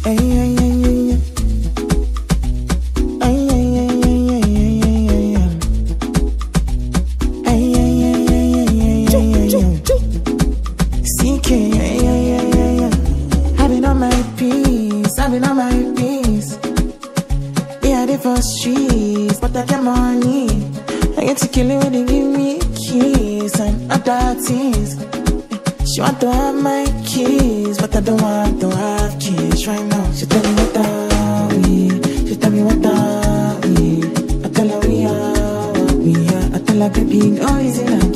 Streets, but I get money. I get to kill it when they give me keys and other things. She want to have my keys, but I don't have keys right now. She tell me what are we? She tell me what are we? I tell her we are. I tell her baby, no easy now.